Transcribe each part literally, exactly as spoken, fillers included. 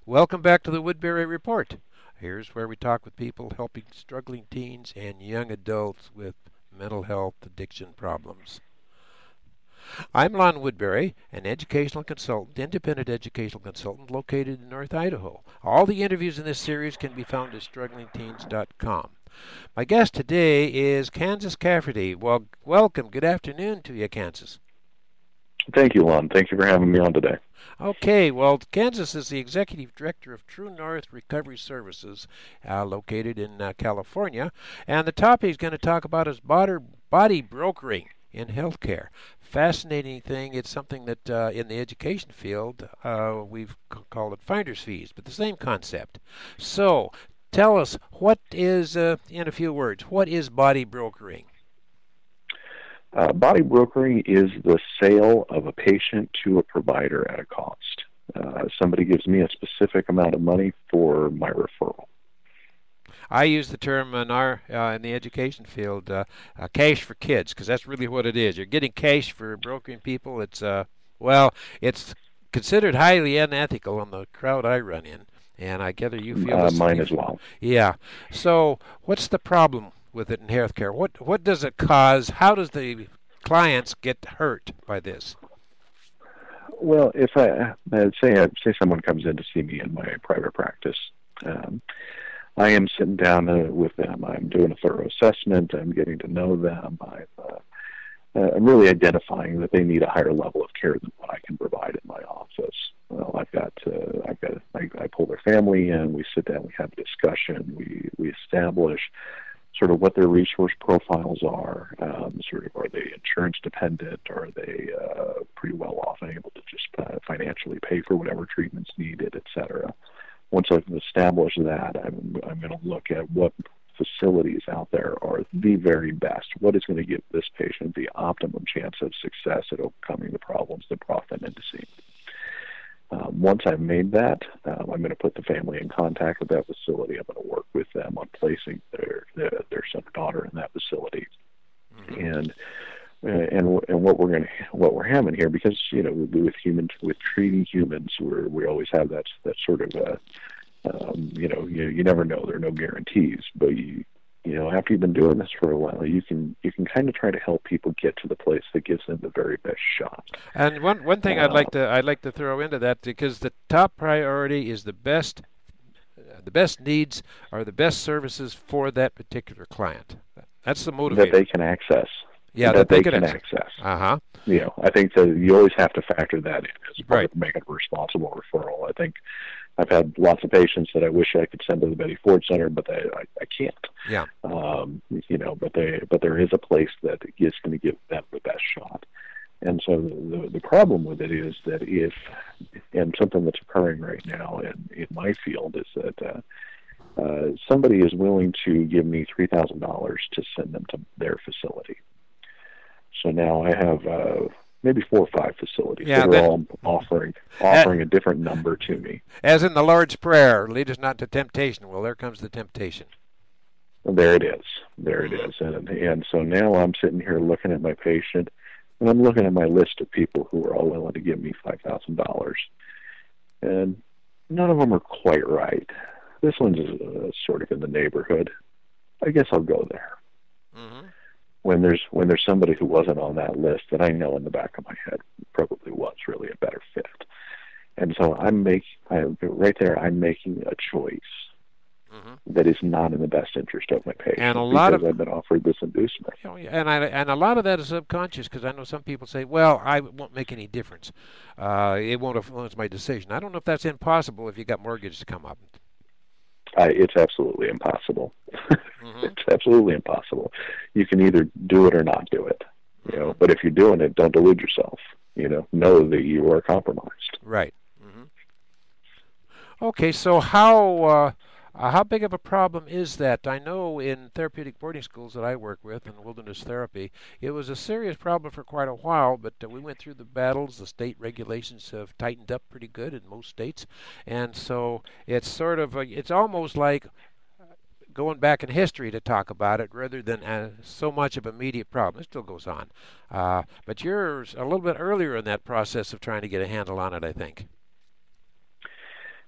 Welcome back to the Woodbury Report. Here's where we talk with people helping struggling teens and young adults with mental health addiction problems. I'm Lon Woodbury, an educational consultant, independent educational consultant located in North Idaho. All the interviews in this series can be found at struggling teens dot com. My guest today is Kansas Cafferty. Well, welcome. Good afternoon to you, Kansas. Thank you, Lon. Thank you for having me on today. Okay, well, Kansas is the executive director of True North Recovery Services, uh, located in uh, California, and the topic he's going to talk about is body, body brokering in healthcare. Fascinating thing. It's something that uh, in the education field uh, we've c- called it finder's fees, but the same concept. So, tell us, what is, uh, in a few words, what is body brokering? Uh, body brokering is the sale of a patient to a provider at a cost. Uh, somebody gives me a specific amount of money for my referral. I use the term in our uh, in the education field, uh, uh, cash for kids, because that's really what it is. You're getting cash for brokering people. It's uh, well, it's considered highly unethical in the crowd I run in, and I gather you feel uh, the mine same. as well. Yeah. So, what's the problem with it in healthcare? What what does it cause? How does the clients get hurt by this? Well, if I uh, say uh, say someone comes in to see me in my private practice, um, I am sitting down uh, with them. I'm doing a thorough assessment. I'm getting to know them. I'm, uh, uh, I'm really identifying that they need a higher level of care than what I can provide in my office. Well, I've got, uh, I've got, I, I pull their family in. We sit down. We have a discussion. We we establish sort of what their resource profiles are. Um, sort of, are they insurance dependent? Are they uh, pretty well off and able to just uh, financially pay for whatever treatment's needed, et cetera? Once I've established that, I'm, I'm going to look at what facilities out there are the very best. What is going to give this patient the optimum chance of success at overcoming the problems that brought them in to see me? Um, once I've made that, um, I'm going to put the family in contact with that facility. I'm going to work with them on placing their their, their son or daughter in that facility, mm-hmm. and and and what we're going to what we're having here, because you know with humans, with treating humans, we we always have that that sort of uh, um, you know you you never know, there are no guarantees, but you you know after you've been doing this for a while, you can you can kind of try to help people get to the place that gives them the very best shot. And one one thing uh, I'd like to I'd like to throw into that, because the top priority is the best uh, the best needs are the best services for that particular client. That's the motivator that they can access. Yeah, that, that they, they can, can access. access. Uh huh. You know, I think that you always have to factor that in as part right. of making a responsible referral. I think I've had lots of patients that I wish I could send to the Betty Ford Center, but they, I, I can't. Yeah. Um, you know, but they, but there is a place that is going to give them the best shot. And so the the problem with it is that if, and something that's occurring right now in, in my field is that uh, uh, somebody is willing to give me three thousand dollars to send them to their facility. So now I have uh, maybe four or five facilities yeah, that are that, all offering offering uh, a different number to me. As in the Lord's Prayer, lead us not to temptation. Well, there comes the temptation. There it is. There it is. And, and so now I'm sitting here looking at my patient, and I'm looking at my list of people who are all willing to give me five thousand dollars. And none of them are quite right. This one's uh, sort of in the neighborhood. I guess I'll go there. Mm-hmm. When there's when there's somebody who wasn't on that list that I know in the back of my head probably was really a better fit. And so I'm making, I, right there, I'm making a choice mm-hmm. that is not in the best interest of my patient, and a lot because of, I've been offered this inducement. You know, and I, and a lot of that is subconscious, because I know some people say, well, I it won't make any difference. Uh, it won't influence my decision. I don't know if that's impossible if you got mortgage to come up. Uh, it's absolutely impossible. Mm-hmm. It's absolutely impossible. You can either do it or not do it. You know, but if you're doing it, don't delude yourself. You know, know that you are compromised. Right. Mm-hmm. Okay, so how uh, uh, how big of a problem is that? I know in therapeutic boarding schools that I work with in wilderness therapy, it was a serious problem for quite a while, but uh, we went through the battles. The state regulations have tightened up pretty good in most states, and so it's sort of a, it's almost like going back in history to talk about it rather than uh, so much of an immediate problem. It still goes on. Uh, but you're a little bit earlier in that process of trying to get a handle on it, I think.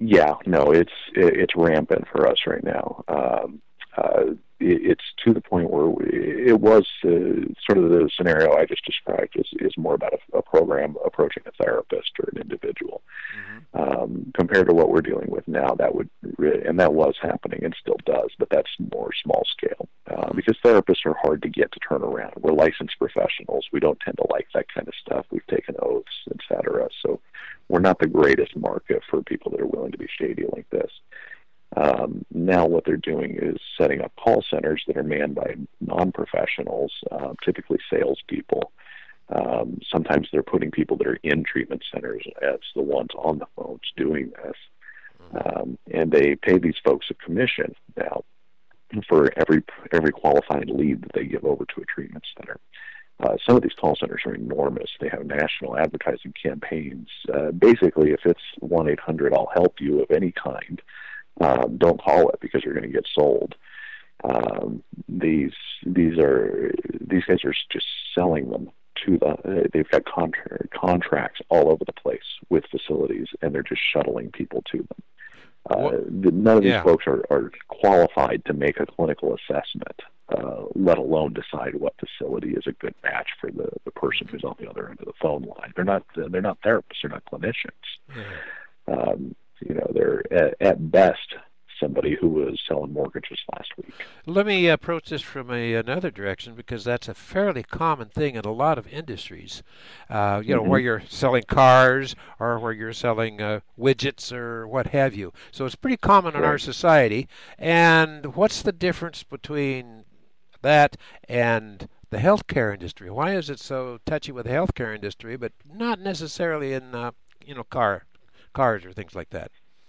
Yeah, no, it's it, it's rampant for us right now. Um, uh, it, it's to the point where we, it was uh, sort of the scenario I just described is, is more about a, a program approaching a therapist or an individual. Mm-hmm. Um, compared to what we're dealing with now, that would, and that was happening and still does, but that's more small scale uh, because therapists are hard to get to turn around. We're licensed professionals. We don't tend to like that kind of stuff. We've taken oaths, et cetera. So we're not the greatest market for people that are willing to be shady like this. Um, now what they're doing is setting up call centers that are manned by non-professionals, uh, typically salespeople. Um, sometimes they're putting people that are in treatment centers as the ones on the phones doing this. Um, and they pay these folks a commission now for every every qualified lead that they give over to a treatment center. Uh, some of these call centers are enormous. They have national advertising campaigns. Uh, basically, if it's one eight hundred I'll help you of any kind, um, don't call it because you're going to get sold. Um, these these are these guys are just selling them to the. They've got contra- contracts all over the place with facilities, and they're just shuttling people to them. Uh, none of these yeah. folks are, are qualified to make a clinical assessment, uh, let alone decide what facility is a good match for the, the person who's on the other end of the phone line. They're not they're not therapists. They're not clinicians. Yeah. Um, you know, they're at, at best somebody who was selling mortgages last week. Let me approach this from a, another direction because that's a fairly common thing in a lot of industries. Uh, you know, mm-hmm. where you're selling cars or where you're selling uh, widgets or what have you. So it's pretty common in Right. our society. And what's the difference between that and the healthcare industry? Why is it so touchy with the healthcare industry, but not necessarily in uh, you know car cars or things like that?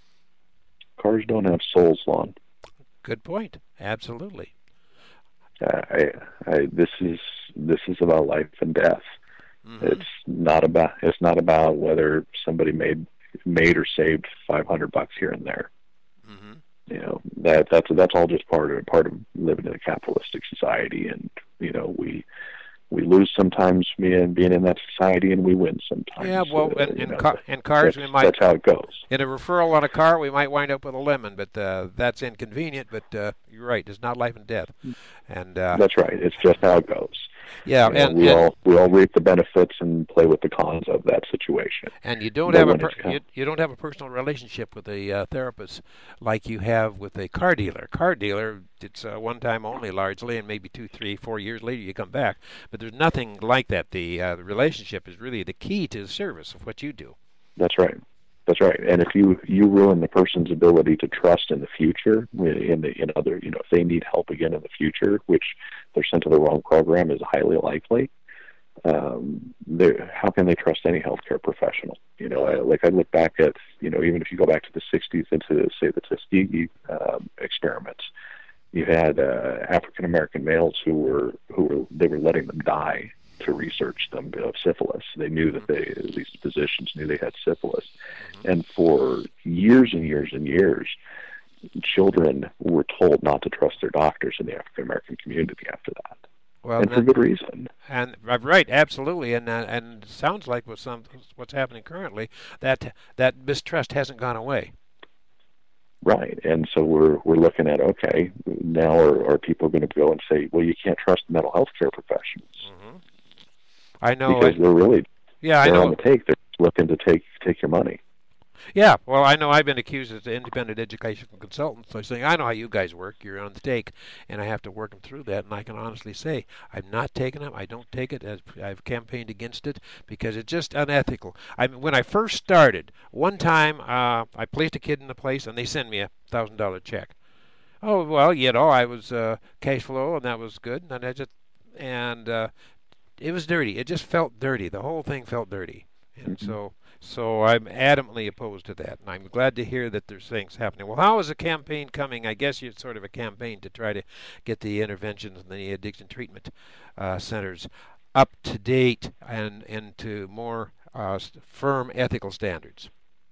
Cars don't have souls, Lon. Good point. Absolutely. Uh, I, I, this is this is about life and death. Mm-hmm. It's not about it's not about whether somebody made made or saved five hundred bucks here and there. Mm-hmm. You know that that's that's all just part of part of living in a capitalistic society, and you know we. We lose sometimes being being in that society, and we win sometimes. Yeah, well, uh, and, and, know, car, and cars, we might. That's how it goes. In a referral on a car, we might wind up with a lemon, but uh, that's inconvenient. But uh, you're right; it's not life and death. And uh, that's right. It's just how it goes. Yeah, you know, and we and, all we all reap the benefits and play with the cons of that situation. And you don't but have a per, come, you, you don't have a personal relationship with a uh, therapist like you have with a car dealer. Car dealer, it's uh, one time only largely, and maybe two, three, four years later you come back. But there's nothing like that. The, uh, the relationship is really the key to the service of what you do. That's right. That's right. And if you, you ruin the person's ability to trust in the future, in the in other, you know, if they need help again in the future, which they're sent to the wrong program is highly likely, um, how can they trust any healthcare professional? You know, I, like I look back at, you know, even if you go back to the sixties into, say, the Tuskegee um, experiments, you had uh, African American males who were who were they were letting them die to research them of syphilis. They knew that they, these physicians knew they had syphilis. And for years and years and years, children were told not to trust their doctors in the African American community after that. Well, and for good reason. And right, absolutely, and uh, and it sounds like with some what's happening currently, that that mistrust hasn't gone away. Right, and so we're we're looking at, okay, now are, are people going to go and say, well, you can't trust mental health care professionals? Mm-hmm. I know, because I, they're really yeah, they're I know. on the take. They're looking to take take your money. Yeah, well, I know I've been accused as an independent educational consultant, so I'm saying, I know how you guys work, you're on the take, and I have to work them through that, and I can honestly say, I'm not taking them, I don't take it, as I've campaigned against it, because it's just unethical. I mean, when I first started, one time, uh, I placed a kid in a place, and they sent me a one thousand dollars check. Oh, well, you know, I was uh, cash flow, and that was good, and I just, and uh, it was dirty, it just felt dirty, the whole thing felt dirty, and mm-hmm. so... So I'm adamantly opposed to that, and I'm glad to hear that there's things happening. Well, how is the campaign coming? I guess it's sort of a campaign to try to get the interventions and the addiction treatment uh, centers up to date and into more uh, firm ethical standards.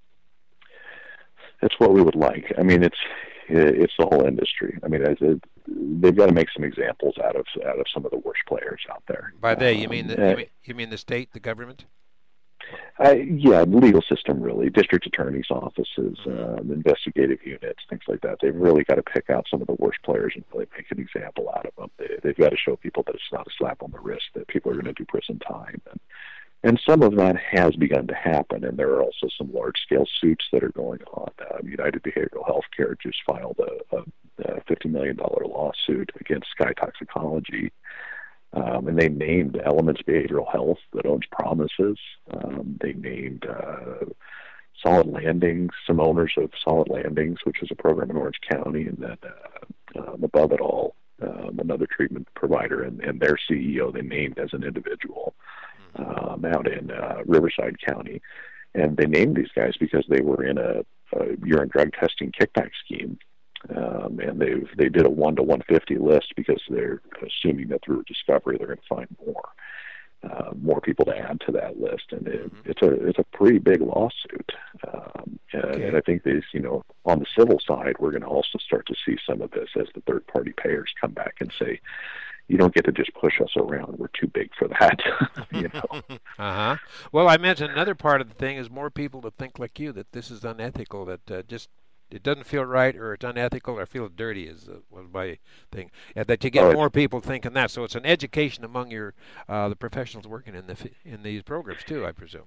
That's what we would like. I mean, it's it's the whole industry. I mean, it, they've got to make some examples out of out of some of the worst players out there. By they, you mean the, um, you mean, you mean the state, the government? Uh, yeah, the legal system really, district attorneys' offices, um, investigative units, things like that. They've really got to pick out some of the worst players and really make an example out of them. They, they've got to show people that it's not a slap on the wrist, that people are going to do prison time. And, and some of that has begun to happen, and there are also some large-scale suits that are going on. Um, United Behavioral Health Care just filed a, a, a fifty million dollars lawsuit against Sky Toxicology. Um, and they named Elements Behavioral Health that owns Promises. Um, they named uh, Solid Landings, some owners of Solid Landings, which is a program in Orange County, and then uh, um, above it all, um, another treatment provider, and, and their C E O they named as an individual um, out in uh, Riverside County. And they named these guys because they were in a, a urine drug testing kickback scheme. Um, and they they did a one to one fifty list because they're assuming that through discovery they're going to find more uh, more people to add to that list, and it, it's a it's a pretty big lawsuit. Um, and, okay. and I think these you know on the civil side we're going to also start to see some of this as the third party payers come back and say, you don't get to just push us around. We're too big for that. you know. Uh huh. Well, I mentioned another part of the thing is more people to think like you, that this is unethical, that uh, just it doesn't feel right, or it's unethical, or feel dirty is uh, was my thing. And that you get oh, more people thinking that. So it's an education among your uh, the professionals working in the in these programs too, I presume.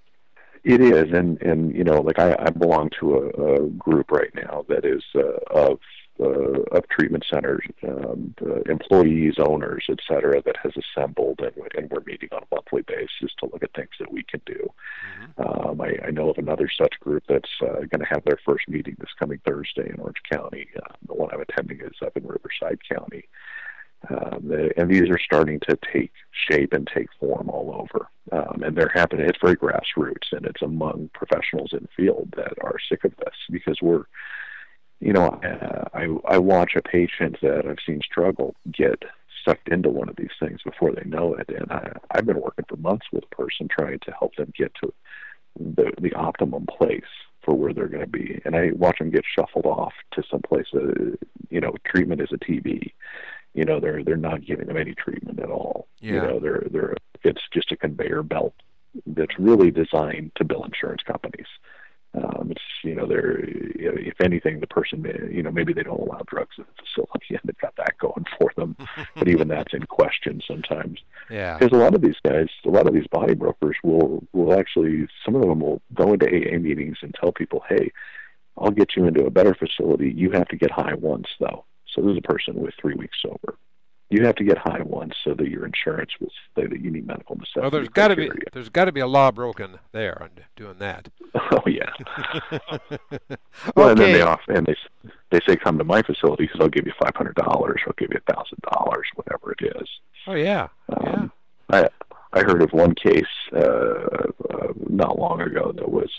It is, and and you know, like I, I belong to a, a group right now that is uh, of uh, of treatment centers, um, the employees, owners, et cetera, that has assembled, and, and we're meeting on a monthly basis to look at things that we can do. Mm-hmm. Um, I, I know of another such group that's uh, going to have their first meeting this coming Thursday in Orange County. Uh, the one I'm attending is up in Riverside County. Um, and these are starting to take shape and take form all over. Um, and they're happening. It's very grassroots, and it's among professionals in the field that are sick of this because we're, you know, uh, I, I watch a patient that I've seen struggle get sucked into one of these things before they know it. And I, I've been working for months with a person trying to help them get to the, the optimum place for where they're going to be. And I watch them get shuffled off to some place, uh, you know, treatment is a T V. You know, they're they're not giving them any treatment at all. Yeah. You know, they're they're it's just a conveyor belt that's really designed to bill insurance companies. Um, it's you know, they're if anything, the person you know maybe they don't allow drugs in the facility and they've got that going for them, but even that's in question sometimes. Yeah, because a lot of these guys, a lot of these body brokers will will actually some of them will go into A A meetings and tell people, hey, I'll get you into a better facility. You have to get high once though. So this is a person with three weeks sober. You have to get high once so that your insurance will say that you need medical necessity. Well, there's got to be there's got to be a law broken there on doing that. Oh yeah. Well, okay. And then they off and they they say come to my facility because I'll give you five hundred dollars, I'll give you a thousand dollars, whatever it is. Oh yeah. Um, yeah. I I heard of one case uh, uh, not long ago that was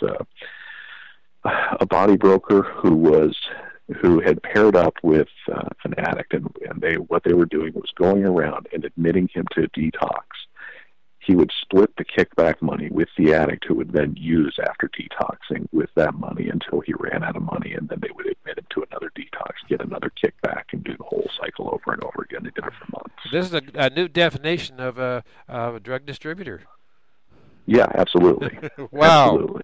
uh, a body broker who was. who had paired up with uh, an addict, and, and they what they were doing was going around and admitting him to detox. He would split the kickback money with the addict, who would then use after detoxing with that money until he ran out of money, and then they would admit him to another detox, get another kickback, and do the whole cycle over and over again. They did it for months. This is a, a new definition of a, of a drug distributor. Yeah, absolutely. Wow. Absolutely.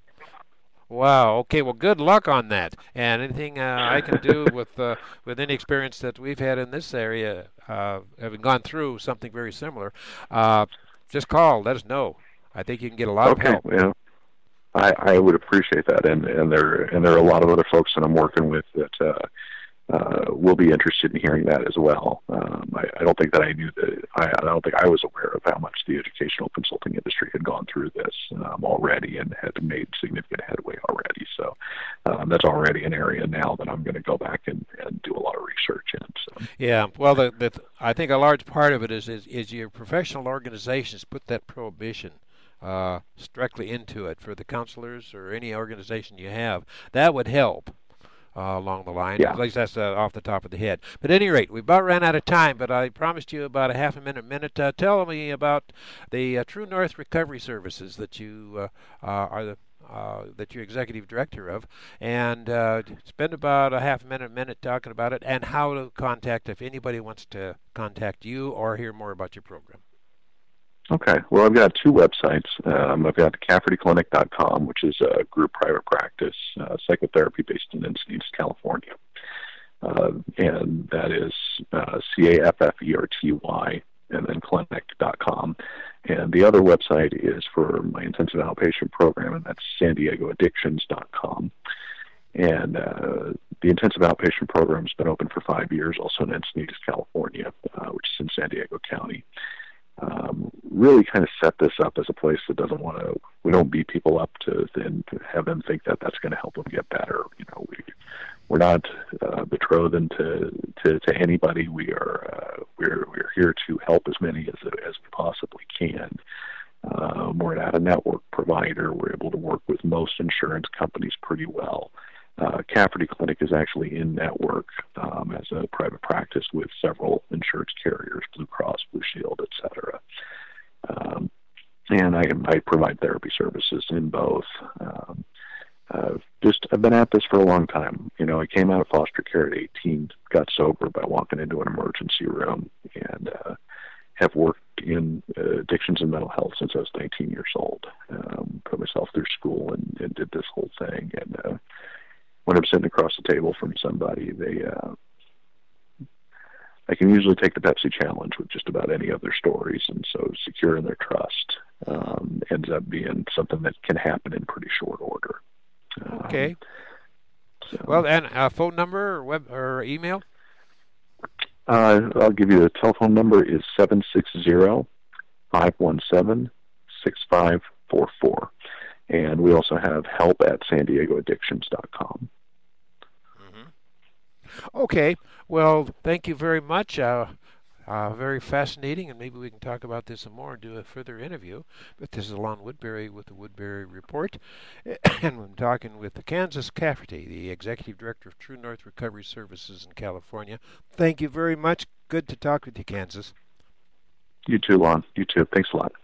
Wow. Okay. Well, good luck on that. And anything uh, I can do with uh, with any experience that we've had in this area, uh, having gone through something very similar, uh, just call. Let us know. I think you can get a lot okay, of help. Yeah. I, I would appreciate that, and and there and there are a lot of other folks that I'm working with that uh, uh, will be interested in hearing that as well. Um, I, I don't think that I knew that. I, I don't think I was aware of how much the educational consulting industry had gone through this um, already and had made significant headway already. So um, that's already an area now that I'm going to go back and, and do a lot of research in. So. Yeah, well, the, the, I think a large part of it is, is is your professional organizations put that prohibition uh, directly into it for the counselors or any organization you have. That would help. Uh, along the line. Yeah. At least that's uh, off the top of the head. But at any rate, we about ran out of time, but I promised you about a half a minute, minute. Uh, tell me about the uh, True North Recovery Services that you uh, uh, are the uh, that you're executive director of, and uh, spend about a half a minute, minute talking about it and how to contact if anybody wants to contact you or hear more about your program. Okay. Well, I've got two websites. Um, I've got cafferty clinic dot com, which is a group private practice uh, psychotherapy based in Encinitas, California. Uh, and that is uh, C A F F E R T Y, and then clinic dot com. And the other website is for my intensive outpatient program, and that's san diego addictions dot com. And uh, the intensive outpatient program has been open for five years, also in Encinitas, California, uh, which is in San Diego County. Um, really kind of set this up as a place that doesn't want to, we don't beat people up to, then to have them think that that's going to help them get better. You know, we, we're not uh, betrothed to, to, to anybody. We are, uh, we're, we're here to help as many as, as we possibly can. Um, we're not a network provider. We're able to work with most insurance companies pretty well. Uh, Cafferty Clinic is actually in network um, as a private practice with several insurance carriers, Blue Cross, Blue Shield, et cetera. Um, and I, I provide therapy services in both. Um, uh, just I've been at this for a long time. You know, I came out of foster care at eighteen, got sober by walking into an emergency room, and uh, have worked in uh, addictions and mental health since I was nineteen years old. Um, put myself through school and, and did this whole thing, and uh, when I'm sitting across the table from somebody, they, uh, I can usually take the Pepsi challenge with just about any of their stories, and so securing their trust um, ends up being something that can happen in pretty short order. Um, Okay. So, Well, and a phone number or web or email? uh, I'll give you the telephone number is seven six zero, five one seven, six five four four. And we also have help at san diego addictions dot com. Okay. Well, thank you very much. Uh, uh, very fascinating, and maybe we can talk about this some more and do a further interview. But this is Lon Woodbury with the Woodbury Report, and I'm talking with Kansas Cafferty, the Executive Director of True North Recovery Services in California. Thank you very much. Good to talk with you, Kansas. You too, Lon. You too. Thanks a lot.